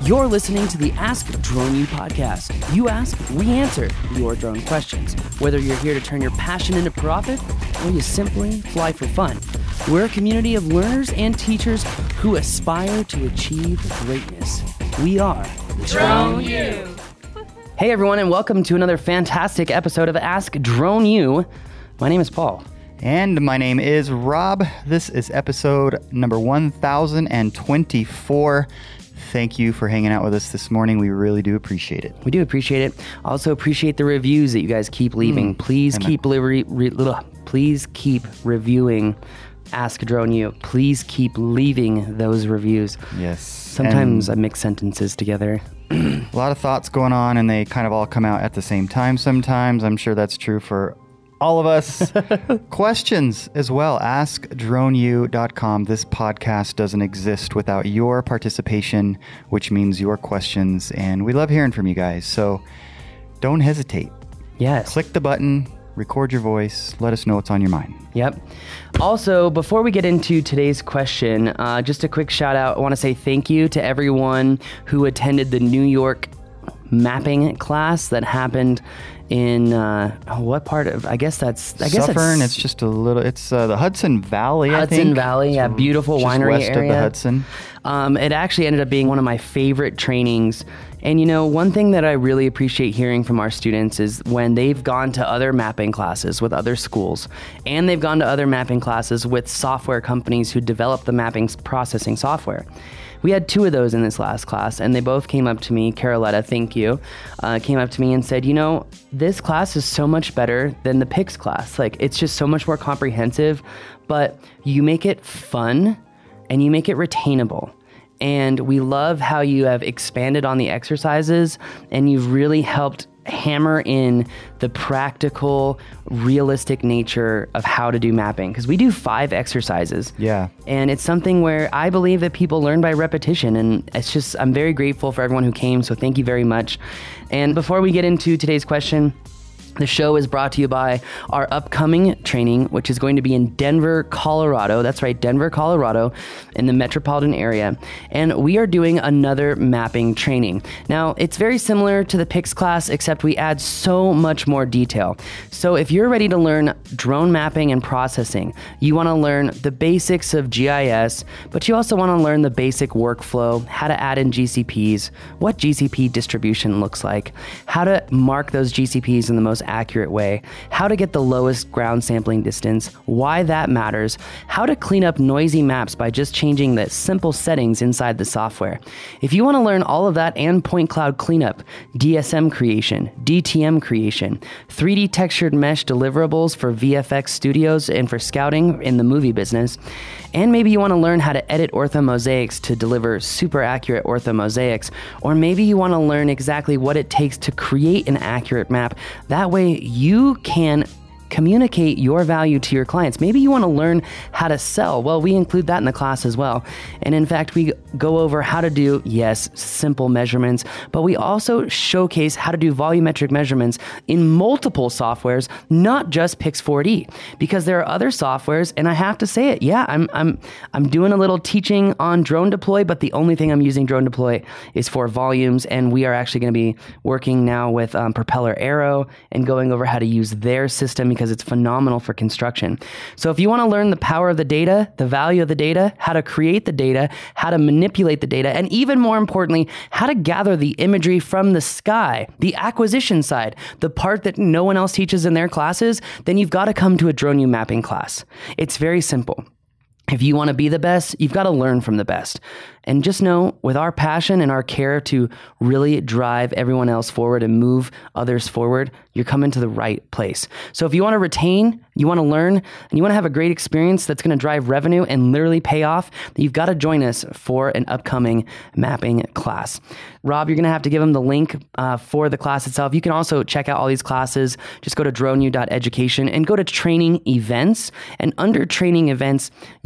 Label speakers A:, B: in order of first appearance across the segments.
A: You're listening to the Ask Drone U podcast. You ask, we answer your drone questions. Whether you're here to turn your passion into profit or you simply fly for fun, we're a community of learners and teachers who aspire to achieve greatness. We are
B: Drone U.
A: Hey everyone, and welcome to another fantastic episode of Ask Drone U. My name is Paul.
C: And my name is Rob. This is episode number 1024. Thank you for hanging out with us this morning. We really do appreciate it.
A: We do appreciate it. Also appreciate the reviews that you guys keep leaving. Please keep reviewing Ask Drone U. Please keep leaving those reviews.
C: Yes.
A: Sometimes I mix sentences together.
C: A lot of thoughts going on, and they kind of all come out at the same time sometimes. I'm sure that's true for all of us. Questions as well. AskDroneU.com. This podcast doesn't exist without your participation, which means your questions. And we love hearing from you guys. So don't hesitate.
A: Yes.
C: Click the button, record your voice, let us know what's on your mind.
A: Yep. Also, before we get into today's question, just a quick shout out. I want to say thank you to everyone who attended the New York mapping class that happened in what part of? I guess
C: Suffern. It's just a little. It's the Hudson Valley.
A: Hudson Valley, yeah, beautiful winery
C: west
A: area.
C: Of the Hudson.
A: It actually ended up being one of my favorite trainings. And you know, one thing that I really appreciate hearing from our students is when they've gone to other mapping classes with other schools, and they've gone to other mapping classes with software companies who develop the mapping processing software. We had two of those in this last class, and they both came up to me, Caroletta, thank you, came up to me and said, you know, this class is so much better than the PICS class. Like, it's just so much more comprehensive, but you make it fun and you make it retainable. And we love how you have expanded on the exercises, and you've really helped hammer in the practical, realistic nature of how to do mapping. Because we do 5 exercises.
C: Yeah.
A: And it's something where I believe that people learn by repetition. And it's just, I'm very grateful for everyone who came. So thank you very much. And before we get into today's question, the show is brought to you by our upcoming training, which is going to be in Denver, Colorado. That's right, Denver, Colorado, in the metropolitan area. And we are doing another mapping training. Now, it's very similar to the PICS class, except we add so much more detail. So if you're ready to learn drone mapping and processing, you want to learn the basics of GIS, but you also want to learn the basic workflow, how to add in GCPs, what GCP distribution looks like, how to mark those GCPs in the most accurate way, how to get the lowest ground sampling distance, why that matters, how to clean up noisy maps by just changing the simple settings inside the software. If you want to learn all of that and point cloud cleanup, DSM creation, DTM creation, 3D textured mesh deliverables for VFX studios and for scouting in the movie business, and maybe you want to learn how to edit orthomosaics to deliver super accurate orthomosaics, or maybe you want to learn exactly what it takes to create an accurate map. That way you can communicate your value to your clients. Maybe you want to learn how to sell. Well, we include that in the class as well. And in fact, we go over how to do, yes, simple measurements, but we also showcase how to do volumetric measurements in multiple softwares, not just Pix4D, because there are other softwares, and I have to say it. Yeah, I'm doing a little teaching on Drone Deploy, but the only thing I'm using Drone Deploy is for volumes, and we are actually going to be working now with Propeller Aero and going over how to use their system because it's phenomenal for construction. So if you want to learn the power of the data, the value of the data, how to create the data, how to manipulate the data, and even more importantly, how to gather the imagery from the sky, the acquisition side, the part that no one else teaches in their classes, then you've got to come to a Drone U mapping class. It's very simple. If you want to be the best, you've got to learn from the best. And just know, with our passion and our care to really drive everyone else forward and move others forward, you're coming to the right place. So if you want to retain, you want to learn, and you want to have a great experience that's going to drive revenue and literally pay off, then you've got to join us for an upcoming mapping class. Rob, you're going to have to give them the link for the class itself. You can also check out all these classes. Just go to droneu.education and go to training events. And under training events,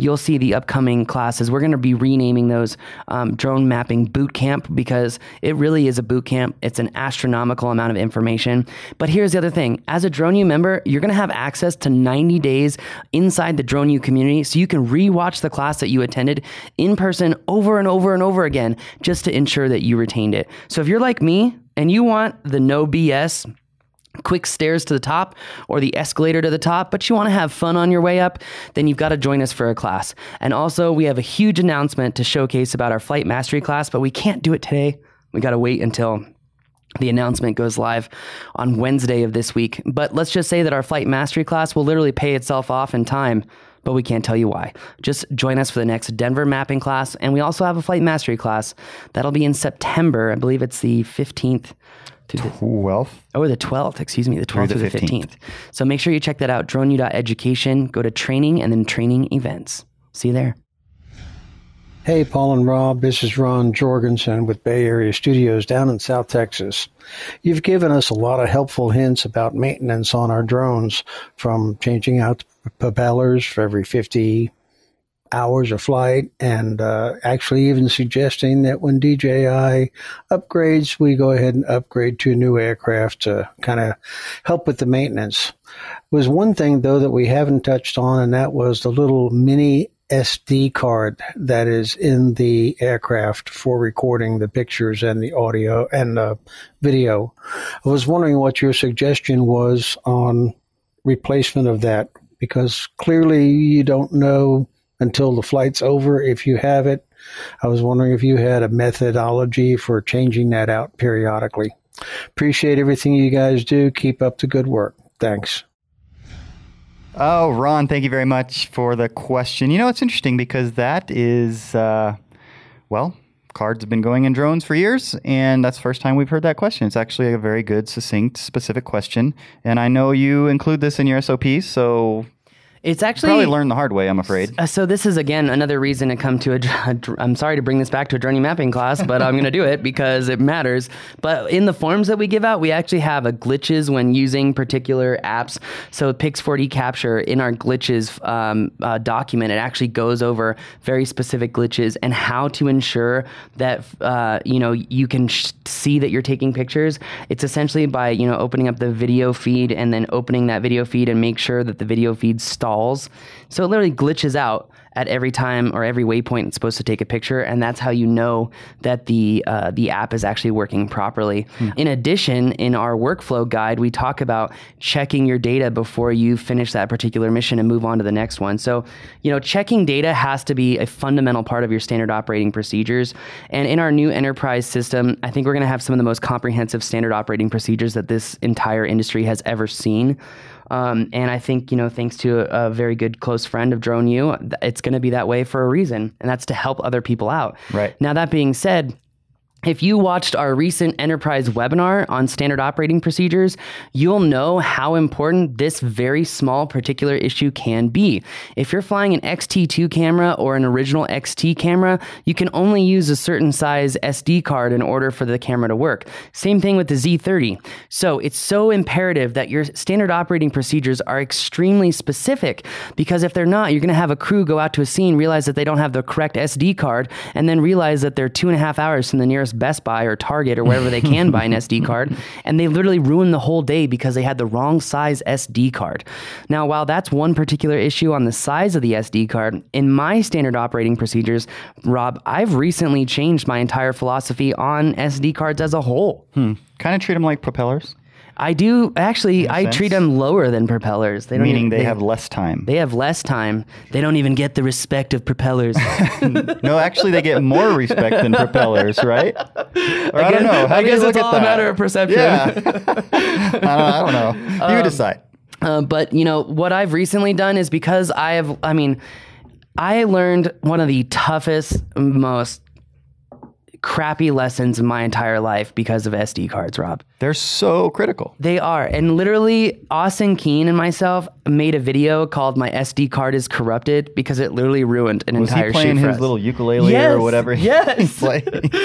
A: you'll see the upcoming classes. We're going to be renaming those drone mapping boot camp because it really is a boot camp. It's an astronomical amount of information. But here's the other thing. As a DroneU member, you're going to have access to 90 days inside the DroneU community, so you can rewatch the class that you attended in person over and over and over again just to ensure that you retained it. So if you're like me and you want the no BS, quick stairs to the top or the escalator to the top, but you want to have fun on your way up, then you've got to join us for a class. And also, we have a huge announcement to showcase about our Flight Mastery class, but we can't do it today. We got to wait until the announcement goes live on Wednesday of this week. But let's just say that our Flight Mastery class will literally pay itself off in time, but we can't tell you why. Just join us for the next Denver mapping class. And we also have a Flight Mastery class that'll be in September. I believe it's the 15th. To the
C: 12th?
A: Oh, the 12th, excuse me, the 12th to the 15th. So make sure you check that out, droneu.education, go to training and then training events. See you there.
D: Hey, Paul and Rob, this is Ron Jorgensen with Bay Area Studios down in South Texas. You've given us a lot of helpful hints about maintenance on our drones, from changing out the propellers for every 50 hours of flight, and actually even suggesting that when DJI upgrades, we go ahead and upgrade to a new aircraft to kind of help with the maintenance. Was one thing, though, that we haven't touched on, and that was the little mini SD card that is in the aircraft for recording the pictures and the audio and the video. I was wondering what your suggestion was on replacement of that, because clearly you don't know until the flight's over if you have it. I was wondering if you had a methodology for changing that out periodically. Appreciate everything you guys do. Keep up the good work. Thanks.
C: Oh, Ron, thank you very much for the question. You know, it's interesting because that is, cards have been going in drones for years, and that's the first time we've heard that question. It's actually a very good, succinct, specific question. And I know you include this in your SOPs, so
A: it's actually
C: probably learned the hard way, I'm afraid.
A: So this is, again, another reason to come to I'm sorry to bring this back to a DroneU mapping class, but I'm going to do it because it matters. But in the forms that we give out, we actually have a glitches when using particular apps. So Pix4D Capture, in our glitches document, it actually goes over very specific glitches and how to ensure that you can see that you're taking pictures. It's essentially by opening up the video feed and then opening that video feed and make sure that the video feed stalls. So it literally glitches out at every time or every waypoint it's supposed to take a picture, and that's how you know that the app is actually working properly. In addition, in our workflow guide, we talk about checking your data before you finish that particular mission and move on to the next one. So, checking data has to be a fundamental part of your standard operating procedures. And in our new enterprise system, I think we're going to have some of the most comprehensive standard operating procedures that this entire industry has ever seen. And I think, thanks to a very good close friend of DroneU, it's going to be that way for a reason, and that's to help other people out.
C: Right.
A: Now, that being said, if you watched our recent enterprise webinar on standard operating procedures, you'll know how important this very small particular issue can be. If you're flying an XT2 camera or an original XT camera, you can only use a certain size SD card in order for the camera to work. Same thing with the Z30. So it's so imperative that your standard operating procedures are extremely specific, because if they're not, you're going to have a crew go out to a scene, realize that they don't have the correct SD card, and then realize that they're 2.5 hours from the nearest Best Buy or Target or wherever they can buy an SD card, and they literally ruin the whole day because they had the wrong size SD card. Now, while that's one particular issue on the size of the SD card, in my standard operating procedures, Rob, I've recently changed my entire philosophy on SD cards as a whole.
C: Kind of treat them like propellers.
A: I do. Actually, I treat them lower than propellers.
C: Meaning they have less time.
A: They have less time. They don't even get the respect of propellers.
C: No, actually, they get more respect than propellers, right? Or I don't know.
A: I guess it's all a matter of perception.
C: Yeah. I don't know. You decide.
A: But, what I've recently done is because I learned one of the toughest, most crappy lessons in my entire life because of SD cards, Rob.
C: They're so critical.
A: They are. And literally, Austin Keane and myself made a video called My SD Card is Corrupted because it literally ruined an entire shoot.
C: Was he playing his little ukulele or whatever he's playing?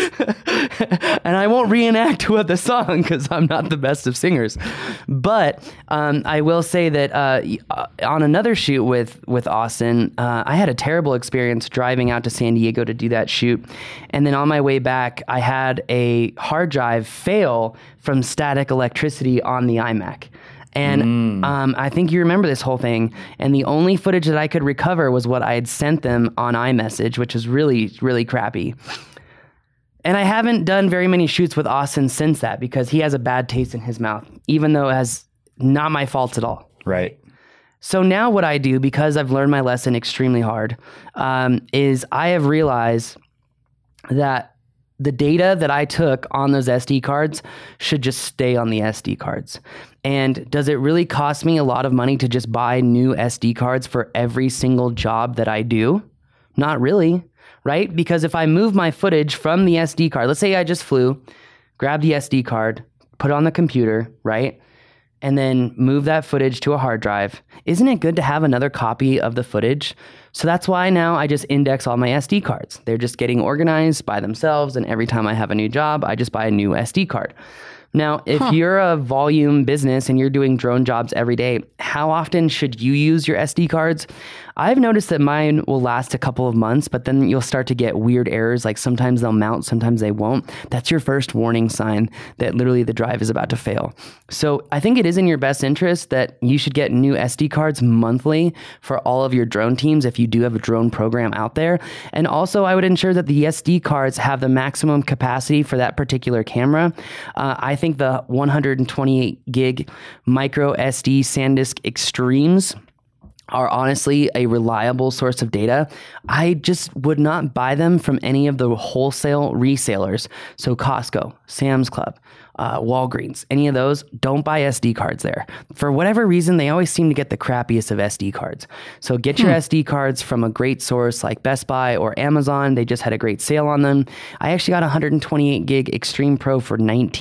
A: And I won't reenact the song because I'm not the best of singers. But I will say that on another shoot with Austin, I had a terrible experience driving out to San Diego to do that shoot. And then on my way back, I had a hard drive fail from static electricity on the iMac. And I think you remember this whole thing. And the only footage that I could recover was what I had sent them on iMessage, which is really, really crappy. And I haven't done very many shoots with Austin since that because he has a bad taste in his mouth, even though it has not my fault at all.
C: Right.
A: So now what I do, because I've learned my lesson extremely hard, is I have realized that the data that I took on those SD cards should just stay on the SD cards. And does it really cost me a lot of money to just buy new SD cards for every single job that I do? Not really, right? Because if I move my footage from the SD card, let's say I just flew, grab the SD card, put it on the computer, right? And then move that footage to a hard drive. Isn't it good to have another copy of the footage? So that's why now I just index all my SD cards. They're just getting organized by themselves, and every time I have a new job, I just buy a new SD card. Now, if you're a volume business and you're doing drone jobs every day, how often should you use your SD cards? I've noticed that mine will last a couple of months, but then you'll start to get weird errors. Like sometimes they'll mount, sometimes they won't. That's your first warning sign that literally the drive is about to fail. So I think it is in your best interest that you should get new SD cards monthly for all of your drone teams if you do have a drone program out there. And also I would ensure that the SD cards have the maximum capacity for that particular camera. I think the 128 gig micro SD SanDisk Extremes are honestly a reliable source of data. I just would not buy them from any of the wholesale resellers. So Costco, Sam's Club, Walgreens, any of those, don't buy SD cards there. For whatever reason, they always seem to get the crappiest of SD cards. So get your SD cards from a great source like Best Buy or Amazon. They just had a great sale on them. I actually got 128 gig Extreme Pro for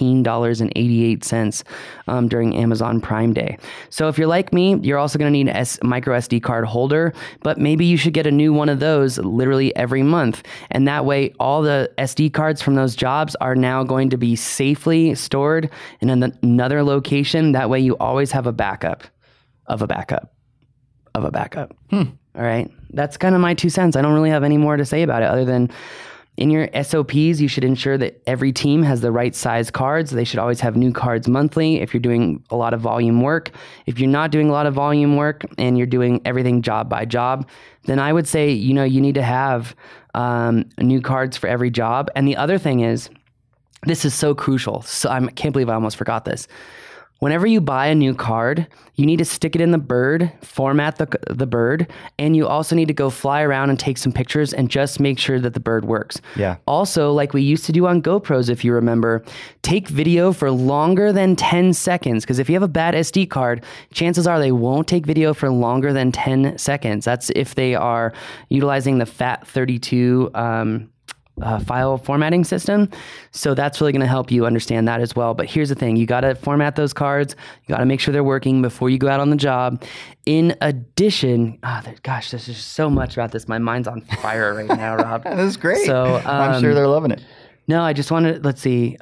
A: $19.88 during Amazon Prime Day. So if you're like me, you're also going to need a micro SD card holder, but maybe you should get a new one of those literally every month. And that way, all the SD cards from those jobs are now going to be safely stored in another location. That way you always have a backup of a backup of a backup. All right. That's kind of my 2 cents. I don't really have any more to say about it other than in your SOPs, you should ensure that every team has the right size cards. They should always have new cards monthly if you're doing a lot of volume work. If you're not doing a lot of volume work and you're doing everything job by job, then I would say, you need to have new cards for every job. And the other thing is, this is so crucial. So I can't believe I almost forgot this. Whenever you buy a new card, you need to stick it in the bird, format the bird, and you also need to go fly around and take some pictures and just make sure that the bird works.
C: Yeah.
A: Also, like we used to do on GoPros, if you remember, take video for longer than 10 seconds. Because if you have a bad SD card, chances are they won't take video for longer than 10 seconds. That's if they are utilizing the FAT32 file formatting system. So that's really going to help you understand that as well. But here's the thing. You got to format those cards. You got to make sure they're working before you go out on the job. In addition, gosh, there's just so much about this. My mind's on fire right now, Rob.
C: This is great.
A: So
C: I'm sure they're loving it.
A: No, I just wanted, let's see,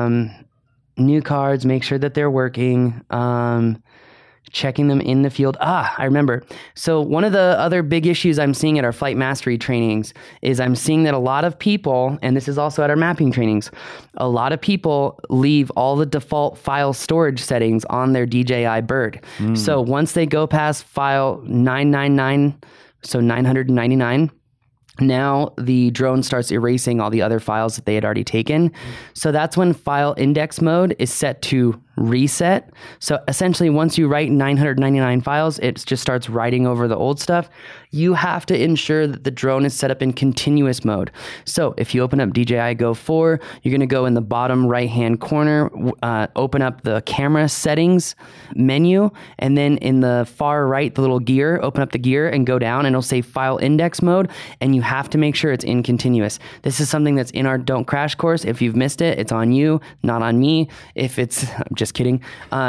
A: new cards, make sure that they're working. Checking them in the field. I remember. So one of the other big issues I'm seeing at our flight mastery trainings is I'm seeing that a lot of people, and this is also at our mapping trainings, a lot of people leave all the default file storage settings on their DJI Bird. So once they go past file 999, so 999, now the drone starts erasing all the other files that they had already taken. So that's when file index mode is set to reset. So essentially, once you write 999 files, it just starts writing over the old stuff. You have to ensure that the drone is set up in continuous mode. So if you open up DJI Go 4, you're going to go in the bottom right-hand corner, open up the camera settings menu, and then in the far right, the little gear, open up the gear and go down, and it'll say file index mode, and you have to make sure it's in continuous. This is something that's in our Don't Crash course. If you've missed it, it's on you, not on me. If it's, I'm just kidding.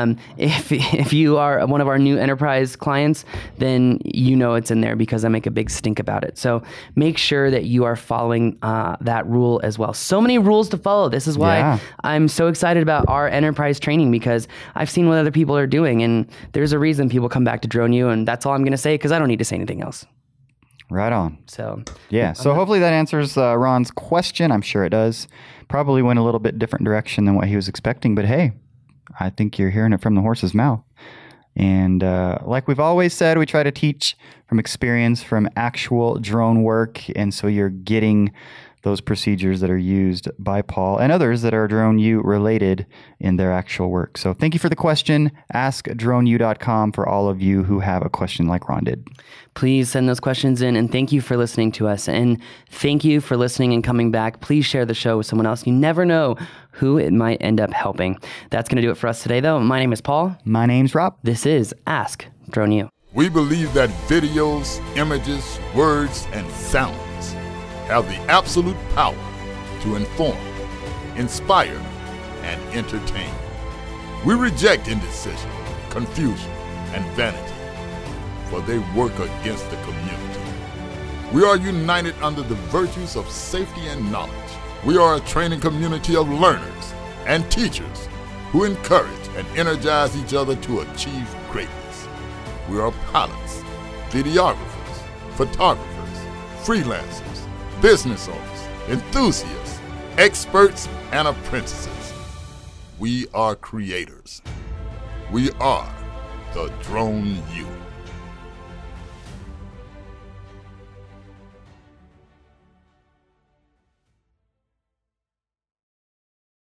A: If you are one of our new enterprise clients, then you know it's in there because I make a big stink about it. So make sure that you are following that rule as well. So many rules to follow. This is why I'm so excited about our enterprise training, because I've seen what other people are doing, and there's a reason people come back to Drone U, and that's all I'm going to say because I don't need to say anything else.
C: Right on.
A: So
C: yeah. So hopefully that answers Ron's question. I'm sure it does. Probably went a little bit different direction than what he was expecting, but hey, I think you're hearing it from the horse's mouth. And like we've always said, we try to teach from experience, from actual drone work. And so you're getting those procedures that are used by Paul and others that are Drone U related in their actual work. So thank you for the question. AskDroneU.com for all of you who have a question like Ron did.
A: Please send those questions in, and thank you for listening to us. And thank you for listening and coming back. Please share the show with someone else. You never know who it might end up helping. That's going to do it for us today, though. My name is Paul.
C: My name's Rob.
A: This is Ask Drone U.
B: We believe that videos, images, words, and sounds have the absolute power to inform, inspire, and entertain. We reject indecision, confusion, and vanity, for they work against the community. We are united under the virtues of safety and knowledge. We are a training community of learners and teachers who encourage and energize each other to achieve greatness. We are pilots, videographers, photographers, freelancers, business owners, enthusiasts, experts, and apprentices. We are creators. We are the Drone U.